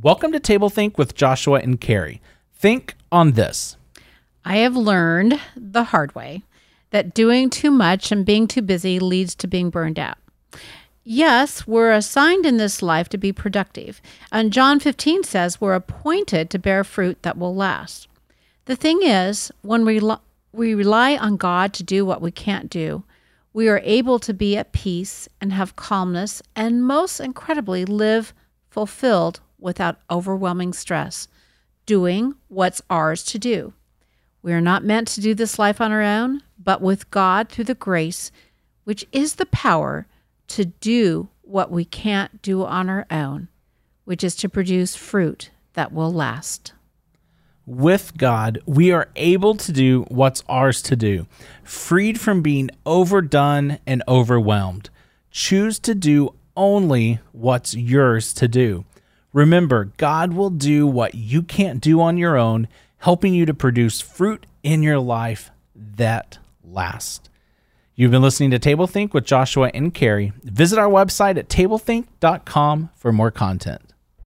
Welcome to Table Think with Joshua and Carrie. Think on this. I have learned the hard way that doing too much and being too busy leads to being burned out. Yes, we're assigned in this life to be productive. And John 15 says we're appointed to bear fruit that will last. The thing is, when we rely on God to do what we can't do, we are able to be at peace and have calmness and most incredibly live fulfilled without overwhelming stress, doing what's ours to do. We are not meant to do this life on our own, but with God through the grace, which is the power to do what we can't do on our own, which is to produce fruit that will last. With God, we are able to do what's ours to do, freed from being overdone and overwhelmed. Choose to do only what's yours to do. Remember, God will do what you can't do on your own, helping you to produce fruit in your life that lasts. You've been listening to Table Think with Joshua and Carrie. Visit our website at tablethink.com for more content.